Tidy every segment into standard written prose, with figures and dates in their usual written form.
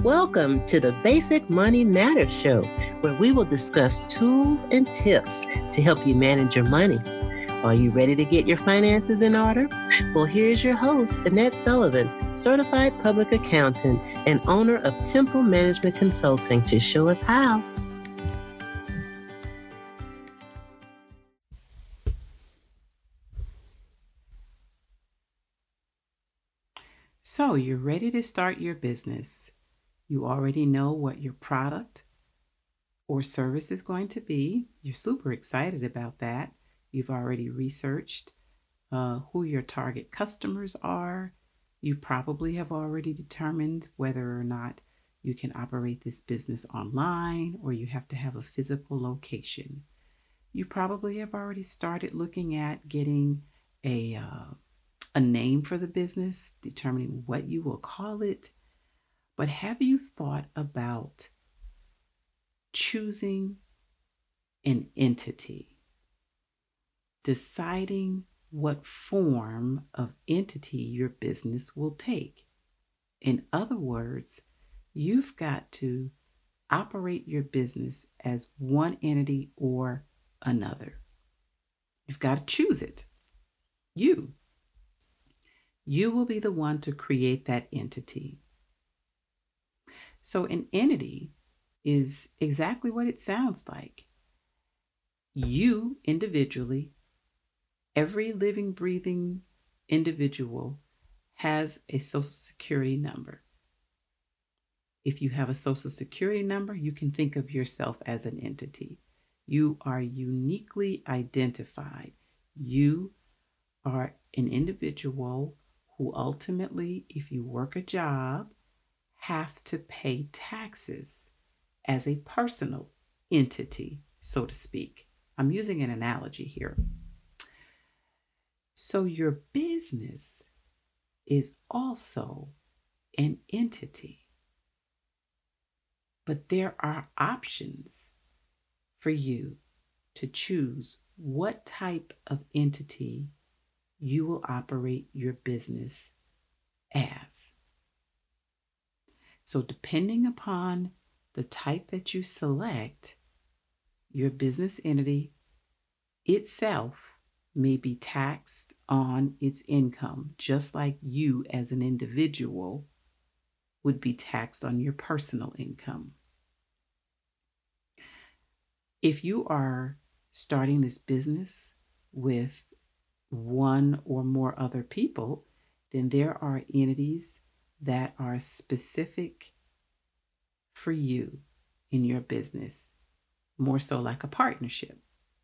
Welcome to the Basic Money Matters Show, where we will discuss tools and tips to help you manage your money. Are you ready to get your finances in order? Well, here's your host, Annette Sullivan, certified public accountant and owner of Temple Management Consulting, to show us how. So you're ready to start your business. You already know what your product or service is going to be. You're super excited about that. You've already researched who your target customers are. You probably have already determined whether or not you can operate this business online or you have to have a physical location. You probably have already started looking at getting a name for the business, determining what you will call it. But have you thought about choosing an entity, deciding what form of entity your business will take? In other words, you've got to operate your business as one entity or another. You've got to choose it. You will be the one to create that entity. So an entity is exactly what it sounds like. You individually, every living, breathing individual has a Social Security number. If you have a Social Security number, you can think of yourself as an entity. You are uniquely identified. You are an individual who ultimately, if you work a job, have to pay taxes as a personal entity, so to speak. I'm using an analogy here. So your business is also an entity, but there are options for you to choose what type of entity you will operate your business as. So depending upon the type that you select, your business entity itself may be taxed on its income, just like you as an individual would be taxed on your personal income. If you are starting this business with one or more other people, then there are entities that are specific for you in your business, more so like a partnership.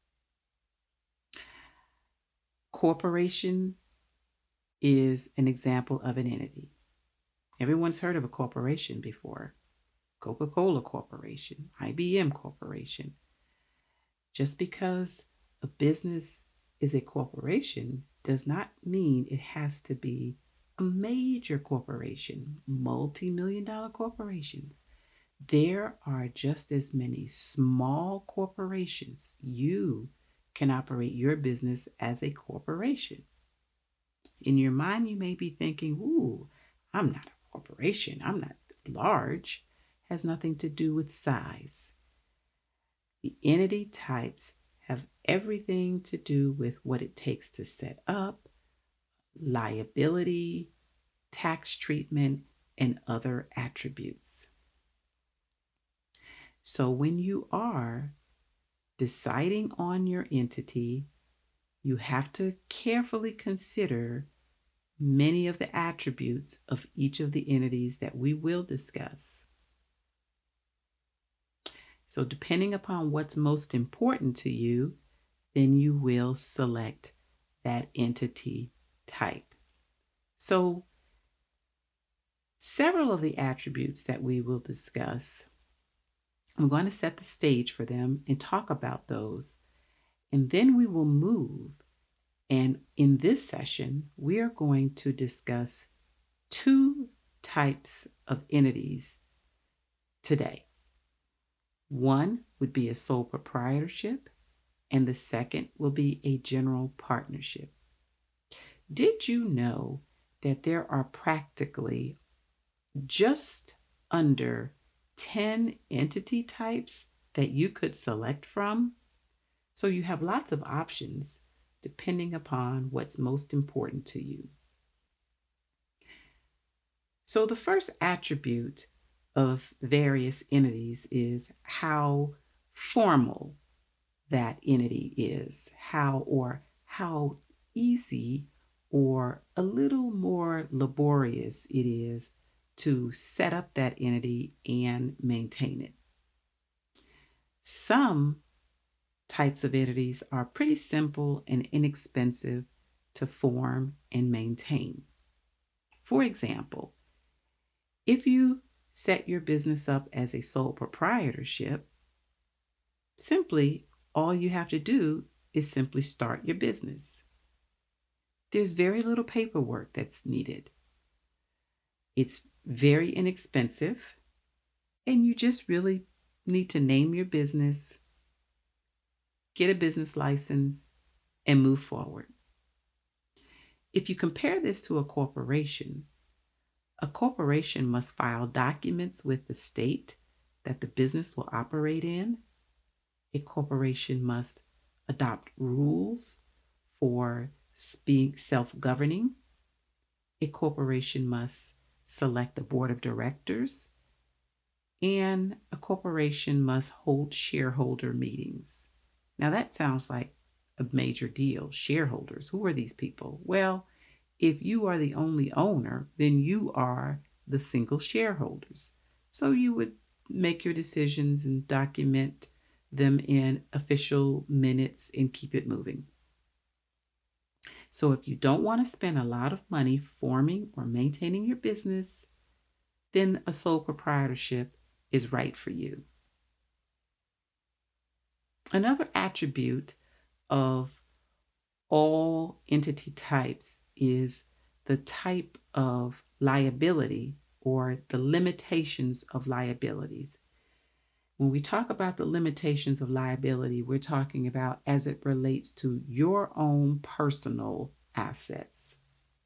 Corporation is an example of an entity. Everyone's heard of a corporation before. Coca-Cola Corporation, IBM Corporation. Just because a business is a corporation does not mean it has to be a major corporation, multi-million-dollar corporations. There are just as many small corporations. You can operate your business as a corporation. In your mind, you may be thinking, ooh, I'm not a corporation. I'm not large. Has nothing to do with size. The entity types have everything to do with what it takes to set up, liability, tax treatment, and other attributes. So when you are deciding on your entity, you have to carefully consider many of the attributes of each of the entities that we will discuss. So depending upon what's most important to you, then you will select that entity type. So several of the attributes that we will discuss, I'm going to set the stage for them and talk about those. And then we will move. And in this session, we are going to discuss two types of entities today. One would be a sole proprietorship, and the second will be a general partnership. Did you know that there are practically just under 10 entity types that you could select from. So you have lots of options depending upon what's most important to you. So the first attribute of various entities is how formal that entity is, how easy or a little more laborious it is to set up that entity and maintain it. Some types of entities are pretty simple and inexpensive to form and maintain. For example, if you set your business up as a sole proprietorship, simply all you have to do is simply start your business. There's very little paperwork that's needed. It's very inexpensive, and you just really need to name your business, get a business license, and move forward. If you compare this to a corporation must file documents with the state that the business will operate in. A corporation must adopt rules for being self-governing. A corporation must select a board of directors. And a corporation must hold shareholder meetings. Now that sounds like a major deal. Shareholders, who are these people? Well, if you are the only owner, then you are the single shareholders. So you would make your decisions and document them in official minutes and keep it moving. So if you don't want to spend a lot of money forming or maintaining your business, then a sole proprietorship is right for you. Another attribute of all entity types is the type of liability or the limitations of liabilities. When we talk about the limitations of liability, we're talking about as it relates to your own personal assets.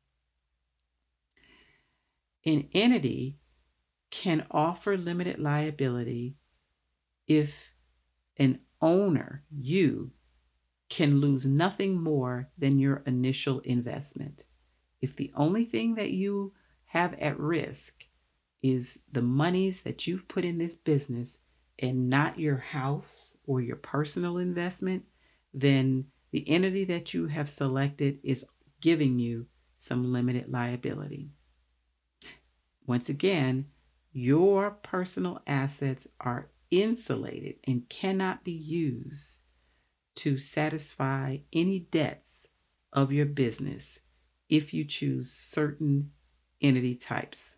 An entity can offer limited liability if an owner, you, can lose nothing more than your initial investment. If the only thing that you have at risk is the monies that you've put in this business and not your house or your personal investment, then the entity that you have selected is giving you some limited liability. Once again, your personal assets are insulated and cannot be used to satisfy any debts of your business if you choose certain entity types.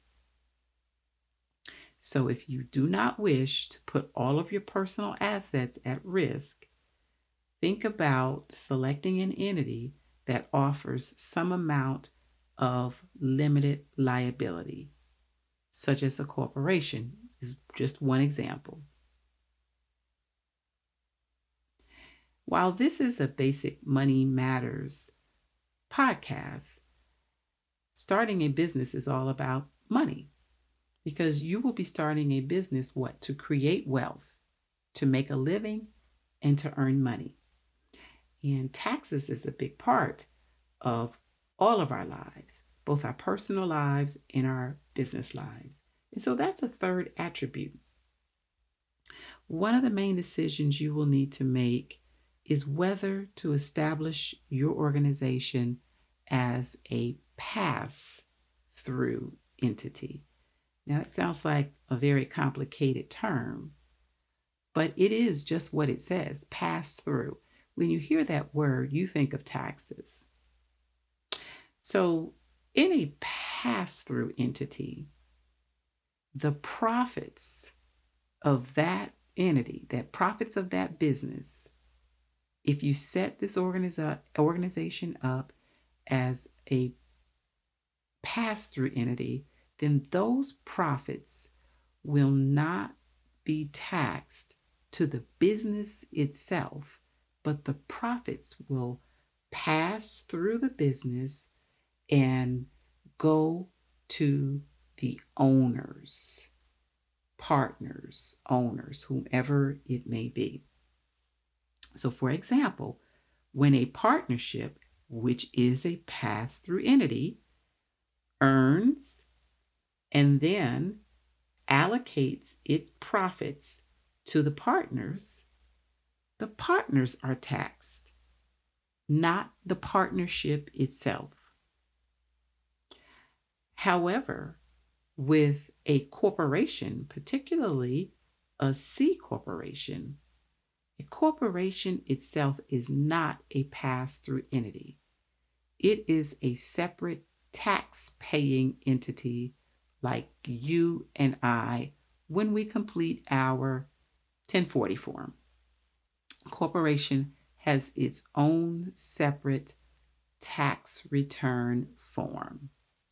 So if you do not wish to put all of your personal assets at risk, think about selecting an entity that offers some amount of limited liability, such as a corporation is just one example. While this is a basic Money Matters podcast, starting a business is all about money, because you will be starting a business, to create wealth, to make a living, and to earn money. And taxes is a big part of all of our lives, both our personal lives and our business lives. And so that's a third attribute. One of the main decisions you will need to make is whether to establish your organization as a pass-through entity. Now, it sounds like a very complicated term, but it is just what it says, pass-through. When you hear that word, you think of taxes. So in a pass-through entity, the profits of that entity, that profits of that business, if you set this organization up as a pass-through entity, then those profits will not be taxed to the business itself, but the profits will pass through the business and go to the owners. partners, owners, whomever it may be. So, for example, when a partnership, which is a pass-through entity, earns and then allocates its profits to the partners are taxed, not the partnership itself. However, with a corporation, particularly a C corporation, a corporation itself is not a pass-through entity. It is a separate tax-paying entity like you and I when we complete our 1040 form. Corporation has its own separate tax return form.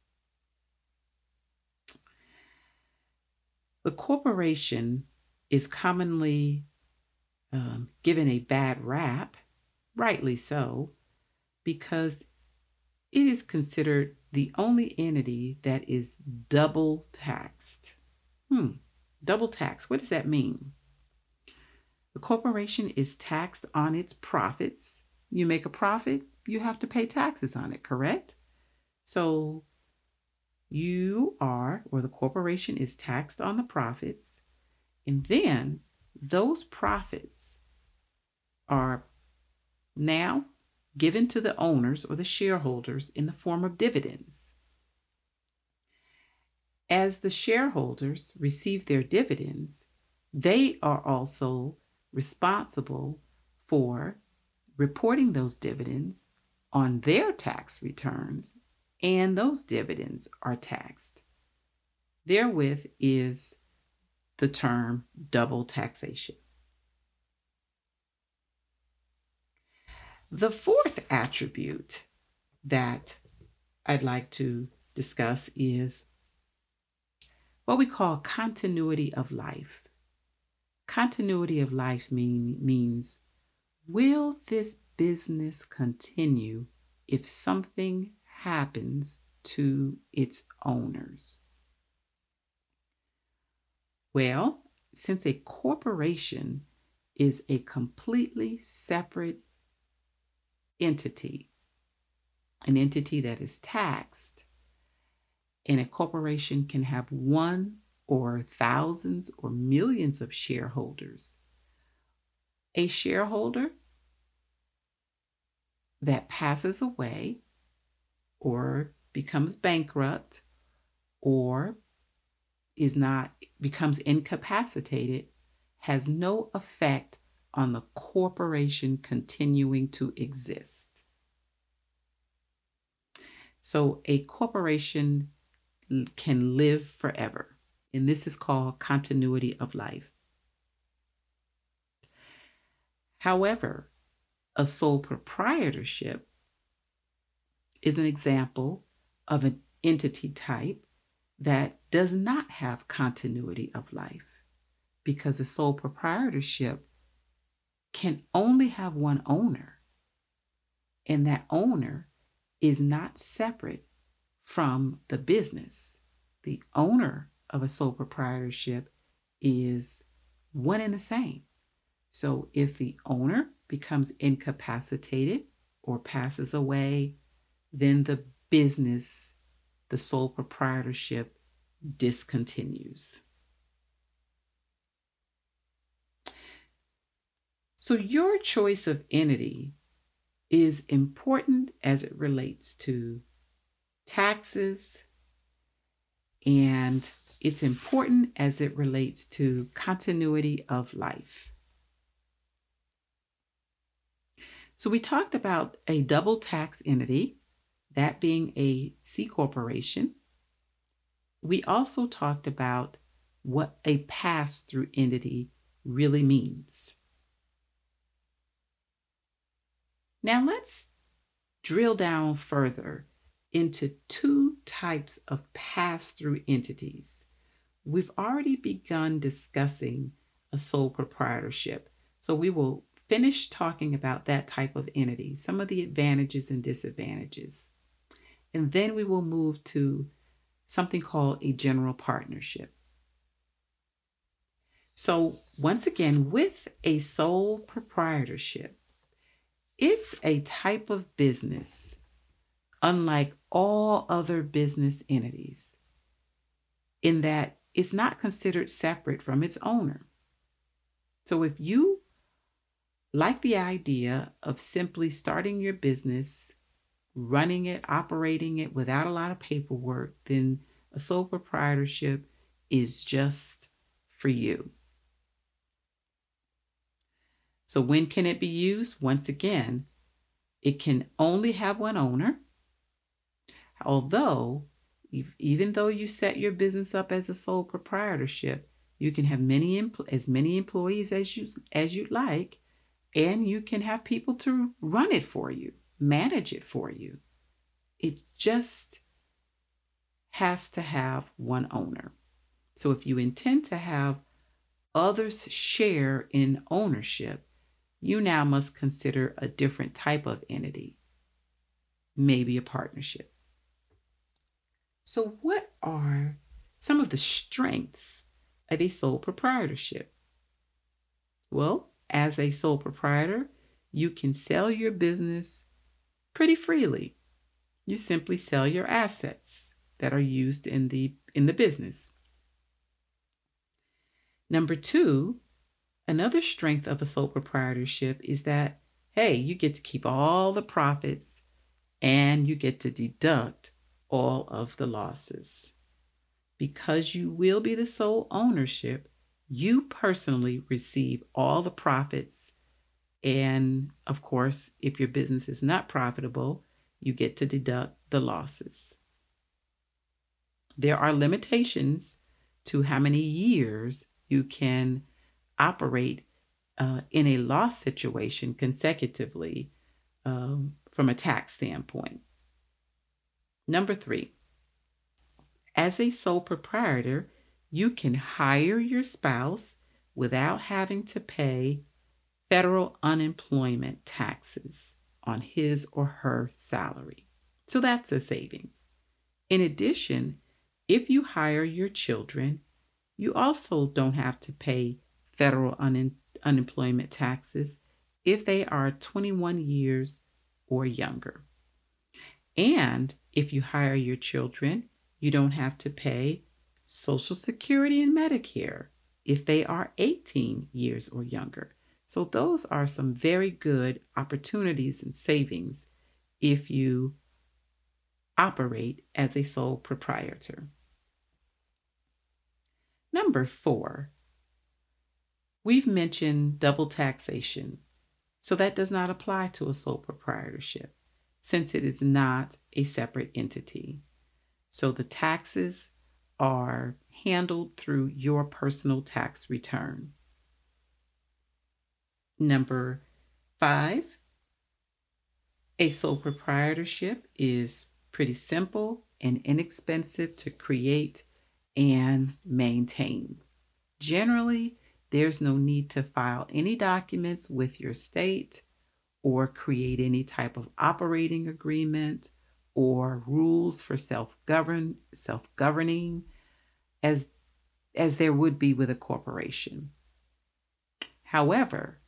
The corporation is commonly given a bad rap, rightly so, because it is considered the only entity that is double taxed. Double tax, what does that mean? The corporation is taxed on its profits. You make a profit, you have to pay taxes on it, correct? So the corporation is taxed on the profits, and then those profits are now given to the owners or the shareholders in the form of dividends. As the shareholders receive their dividends, they are also responsible for reporting those dividends on their tax returns, and those dividends are taxed. Therewith is the term double taxation. The fourth attribute that I'd like to discuss is what we call continuity of life. Continuity of life means, will this business continue if something happens to its owners? Well, since a corporation is a completely separate entity, an entity that is taxed, and a corporation can have one or thousands or millions of shareholders. A shareholder that passes away or becomes bankrupt or becomes incapacitated has no effect on the corporation continuing to exist. So a corporation can live forever, and this is called continuity of life. However, a sole proprietorship is an example of an entity type that does not have continuity of life, because a sole proprietorship can only have one owner, and that owner is not separate from the business. The owner of a sole proprietorship is one and the same. So if the owner becomes incapacitated or passes away, then the business, the sole proprietorship, discontinues. So your choice of entity is important as it relates to taxes, and it's important as it relates to continuity of life. So we talked about a double tax entity, that being a C corporation. We also talked about what a pass-through entity really means. Now let's drill down further into two types of pass-through entities. We've already begun discussing a sole proprietorship, so we will finish talking about that type of entity, some of the advantages and disadvantages. And then we will move to something called a general partnership. So, once again, with a sole proprietorship, it's a type of business unlike all other business entities in that it's not considered separate from its owner. So, if you like the idea of simply starting your business, running it, operating it without a lot of paperwork, then a sole proprietorship is just for you. So, when can it be used? Once again, it can only have one owner. Although, even though you set your business up as a sole proprietorship, you can have as many employees as you'd like, and you can have people to run it for you, manage it for you. It just has to have one owner. So if you intend to have others share in ownership, you now must consider a different type of entity, maybe a partnership. So, what are some of the strengths of a sole proprietorship? Well, as a sole proprietor, you can sell your business pretty freely. You simply sell your assets that are used in the business. Number two, another strength of a sole proprietorship is that, hey, you get to keep all the profits and you get to deduct all of the losses. Because you will be the sole ownership, you personally receive all the profits. And of course, if your business is not profitable, you get to deduct the losses. There are limitations to how many years you can operate in a loss situation consecutively from a tax standpoint. Number three, as a sole proprietor, you can hire your spouse without having to pay federal unemployment taxes on his or her salary. So that's a savings. In addition, if you hire your children, you also don't have to pay federal unemployment taxes if they are 21 years or younger. And if you hire your children, you don't have to pay Social Security and Medicare if they are 18 years or younger. So those are some very good opportunities and savings if you operate as a sole proprietor. Number four, we've mentioned double taxation. So that does not apply to a sole proprietorship since it is not a separate entity. So the taxes are handled through your personal tax return. Number five, a sole proprietorship is pretty simple and inexpensive to create and maintain. Generally, there's no need to file any documents with your state or create any type of operating agreement or rules for self-governing as there would be with a corporation. However,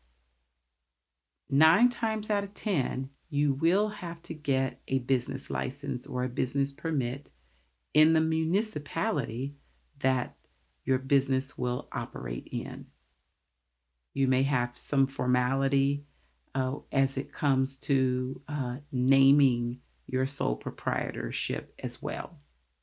9 times out of 10, you will have to get a business license or a business permit in the municipality that your business will operate in. You may have some formality as it comes to naming your sole proprietorship as well.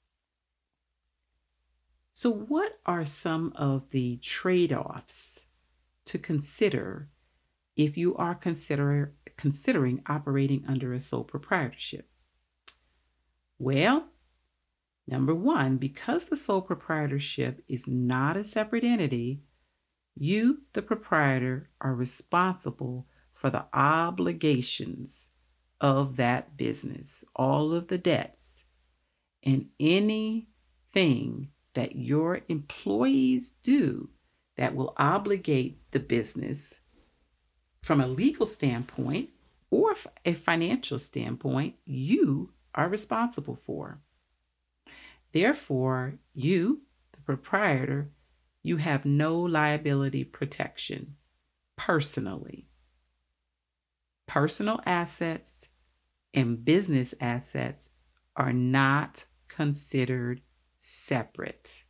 So, what are some of the trade-offs to consider if you are considering operating under a sole proprietorship? Well, number one, because the sole proprietorship is not a separate entity, you, the proprietor, are responsible for the obligations of that business, all of the debts, and anything that your employees do that will obligate the business from a legal standpoint or a financial standpoint, you are responsible for. Therefore, you, the proprietor, you have no liability protection personally. Personal assets and business assets are not considered separate.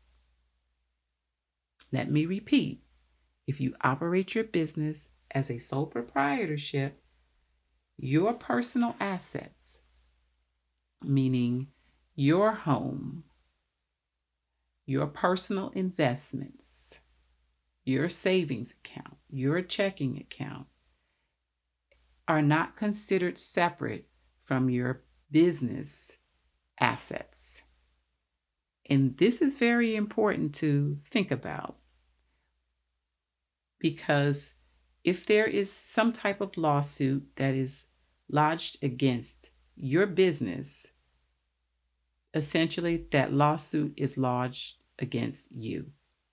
Let me repeat. If you operate your business as a sole proprietorship, your personal assets, meaning your home, your personal investments, your savings account, your checking account, are not considered separate from your business assets. And this is very important to think about, because if there is some type of lawsuit that is lodged against your business, essentially that lawsuit is lodged against you.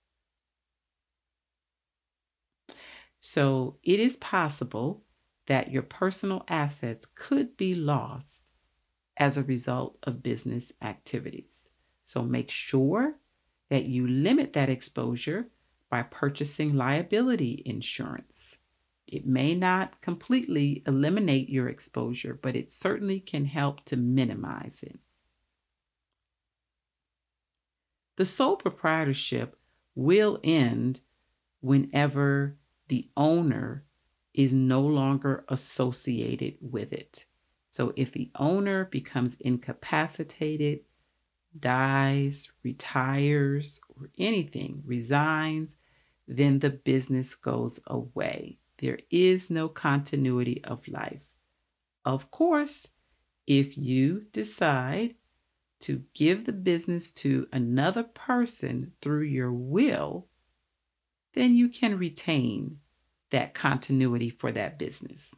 So it is possible that your personal assets could be lost as a result of business activities. So make sure that you limit that exposure by purchasing liability insurance. It may not completely eliminate your exposure, but it certainly can help to minimize it. The sole proprietorship will end whenever the owner is no longer associated with it. So if the owner becomes incapacitated, dies, retires, or anything, resigns, then the business goes away. There is no continuity of life. Of course, if you decide to give the business to another person through your will, then you can retain that continuity for that business.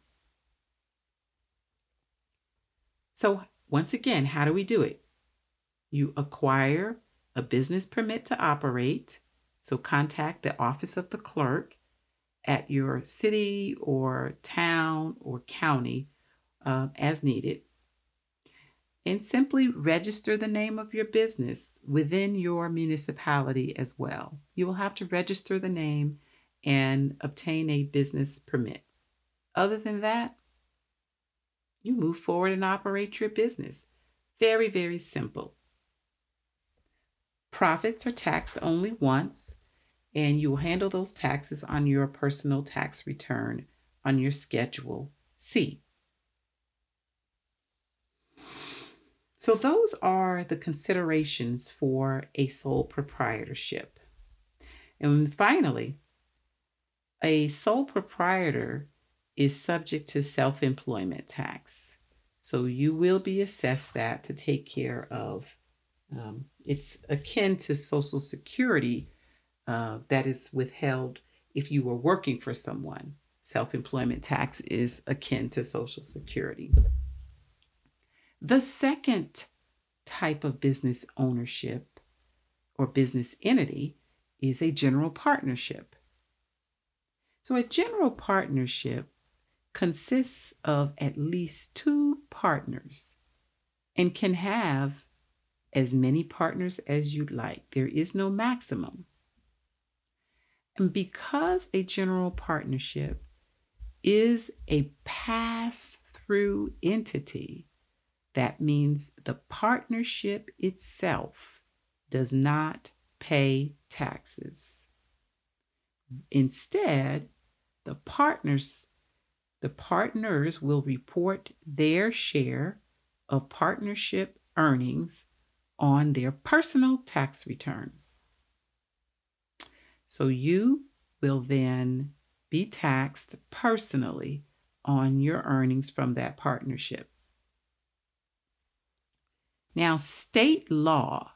So once again, how do we do it? You acquire a business permit to operate. So contact the office of the clerk at your city or town or county as needed. And simply register the name of your business within your municipality as well. You will have to register the name and obtain a business permit. Other than that, you move forward and operate your business. Very, very simple. Profits are taxed only once, and you will handle those taxes on your personal tax return on your Schedule C. So those are the considerations for a sole proprietorship. And finally, a sole proprietor is subject to self-employment tax. So you will be assessed that to take care of. It's akin to Social Security that is withheld if you were working for someone. Self-employment tax is akin to Social Security. The second type of business ownership or business entity is a general partnership. So a general partnership consists of at least 2 partners and can have as many partners as you'd like. There is no maximum. And because a general partnership is a pass-through entity, that means the partnership itself does not pay taxes. Instead, the partners will report their share of partnership earnings on their personal tax returns. So you will then be taxed personally on your earnings from that partnership. Now, state law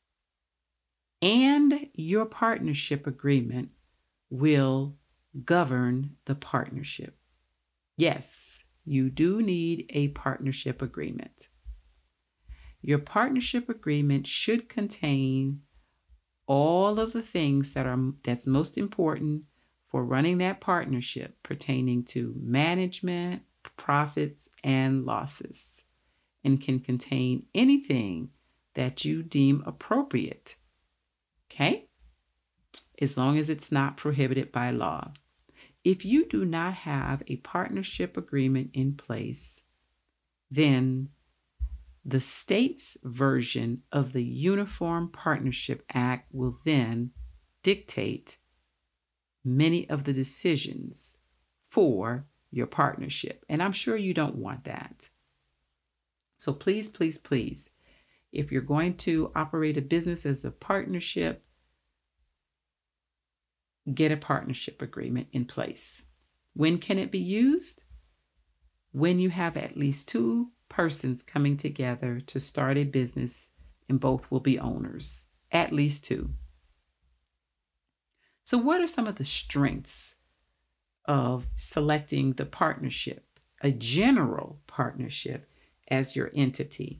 and your partnership agreement will govern the partnership. Yes, you do need a partnership agreement. Your partnership agreement should contain all of the things that's most important for running that partnership pertaining to management, profits, and losses, and can contain anything that you deem appropriate. Okay? as long as it's not prohibited by law. If you do not have a partnership agreement in place, then the state's version of the Uniform Partnership Act will then dictate many of the decisions for your partnership. And I'm sure you don't want that. So please, please, please, if you're going to operate a business as a partnership, get a partnership agreement in place. When can it be used? When you have at least two persons coming together to start a business and both will be owners, at least two. So what are some of the strengths of selecting the partnership, a general partnership, as your entity?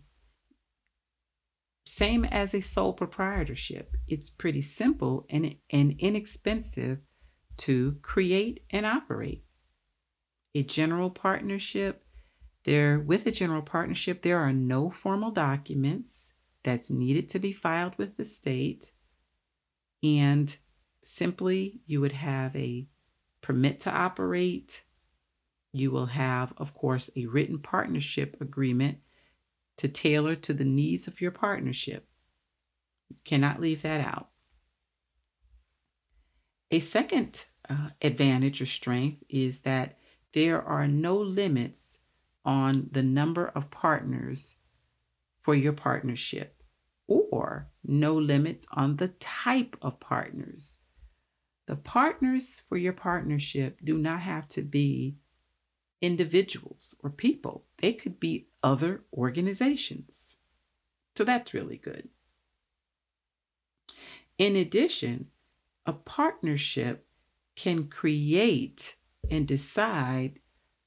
Same as a sole proprietorship. It's pretty simple and inexpensive to create and operate. A general partnership, with a general partnership, there are no formal documents that's needed to be filed with the state. And simply, you would have a permit to operate. You will have, of course, a written partnership agreement to tailor to the needs of your partnership. You cannot leave that out. A second advantage or strength is that there are no limits on the number of partners for your partnership, or no limits on the type of partners. The partners for your partnership do not have to be individuals or people. They could be other organizations. So that's really good. In addition, a partnership can create and decide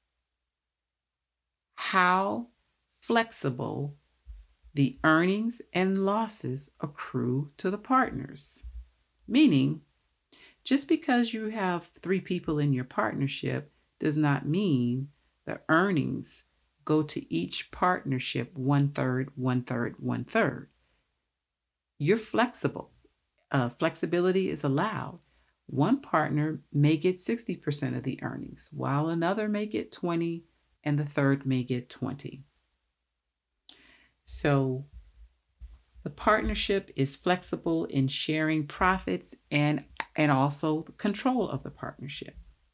how flexible the earnings and losses accrue to the partners. Meaning, just because you have 3 people in your partnership does not mean the earnings go to each partnership 1/3, 1/3, 1/3. You're flexible. Flexibility is allowed. One partner may get 60% of the earnings, while another may get 20, and the third may get 20. So the partnership is flexible in sharing profits and also the control of the partnership.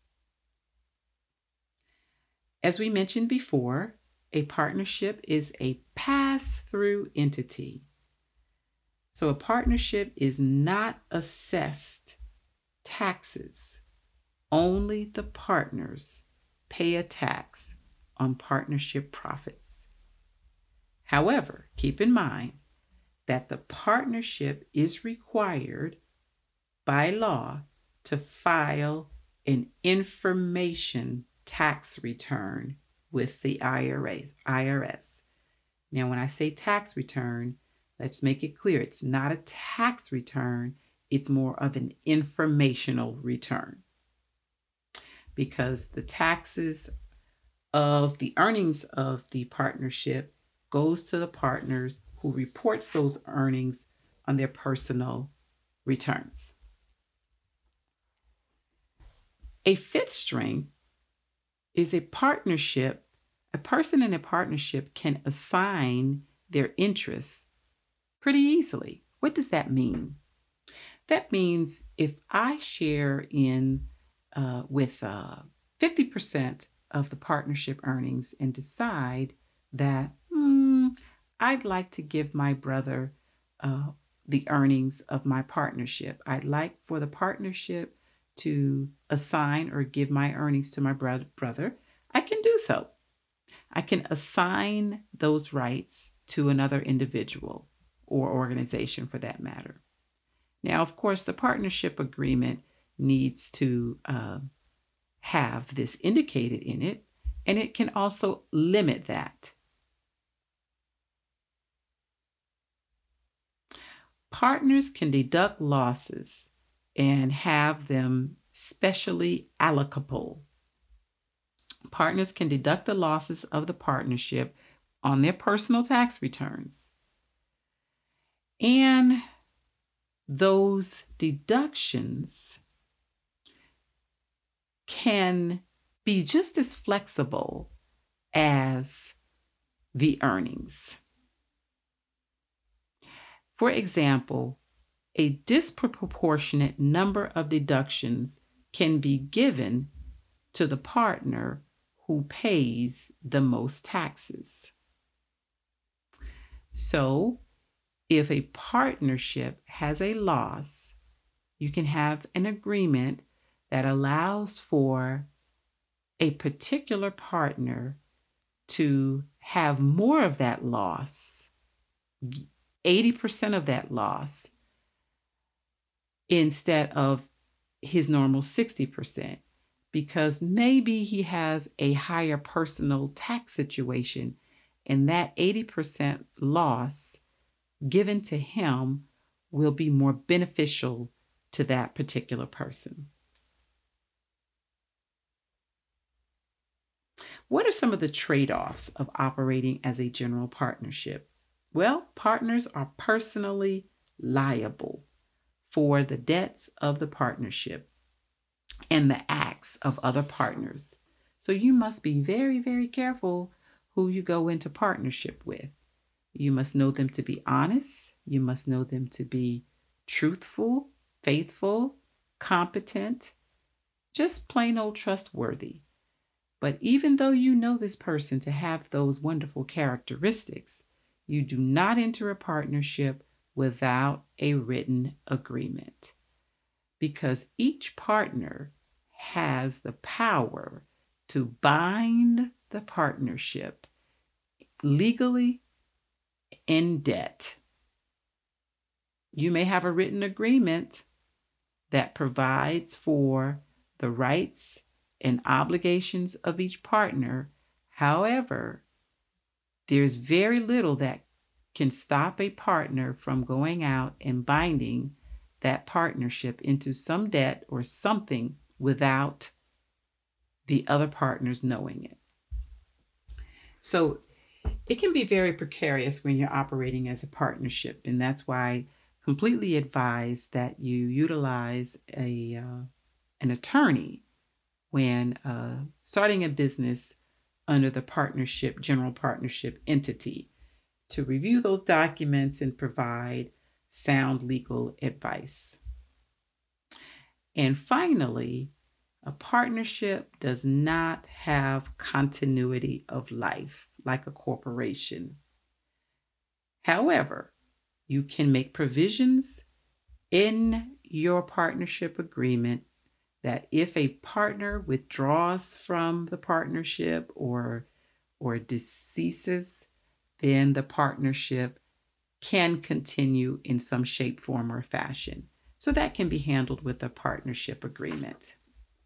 As we mentioned before, a partnership is a pass-through entity. So a partnership is not assessed taxes. Only the partners pay a tax on partnership profits. However, keep in mind that the partnership is required by law to file an information tax return with the IRS. Now, when I say tax return, let's make it clear. It's not a tax return. It's more of an informational return, because the taxes of the earnings of the partnership goes to the partners, who reports those earnings on their personal returns. A fifth strength is a partnership. A person in a partnership can assign their interests pretty easily. What does that mean? That means if I share in with 50% of the partnership earnings and decide that I'd like to give my brother the earnings of my partnership. I'd like for the partnership to assign or give my earnings to my brother. I can do so. I can assign those rights to another individual or organization for that matter. Now, of course, the partnership agreement needs to have this indicated in it, and it can also limit that. Partners can deduct losses and have them specially allocable. Partners can deduct the losses of the partnership on their personal tax returns. And those deductions can be just as flexible as the earnings. For example, a disproportionate number of deductions can be given to the partner who pays the most taxes. So, if a partnership has a loss, you can have an agreement that allows for a particular partner to have more of that loss, 80% of that loss, instead of his normal 60%, because maybe he has a higher personal tax situation, and that 80% loss given to him will be more beneficial to that particular person. What are some of the trade-offs of operating as a general partnership? Well, partners are personally liable for the debts of the partnership and the acts of other partners. So you must be very, very careful who you go into partnership with. You must know them to be honest. You must know them to be truthful, faithful, competent, just plain old trustworthy. But even though you know this person to have those wonderful characteristics, you do not enter a partnership without a written agreement, because each partner has the power to bind the partnership legally in debt. You may have a written agreement that provides for the rights and obligations of each partner. However, there's very little that can stop a partner from going out and binding that partnership into some debt or something without the other partners knowing it. So it can be very precarious when you're operating as a partnership, and that's why I completely advise that you utilize an attorney when starting a business under the partnership, general partnership entity, to review those documents and provide sound legal advice. And finally, a partnership does not have continuity of life like a corporation. However, you can make provisions in your partnership agreement that if a partner withdraws from the partnership or deceases, then the partnership can continue in some shape, form, or fashion. So that can be handled with a partnership agreement.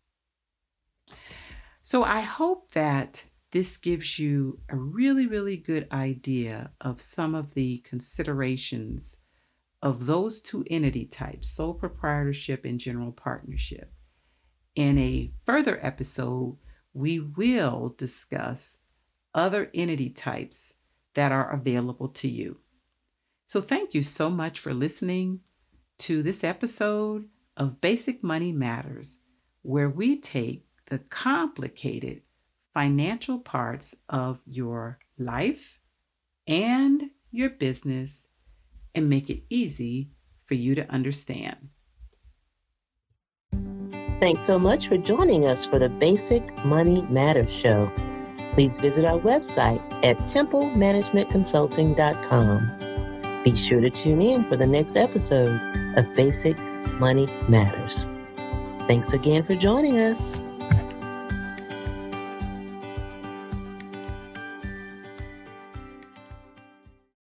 So I hope that this gives you a really, really good idea of some of the considerations of those two entity types, sole proprietorship and general partnership. In a further episode, we will discuss other entity types that are available to you. So thank you so much for listening to this episode of Basic Money Matters, where we take the complicated financial parts of your life and your business and make it easy for you to understand. Thanks so much for joining us for the Basic Money Matters show. Please visit our website at templemanagementconsulting.com. Be sure to tune in for the next episode of Basic Money Matters. Thanks again for joining us.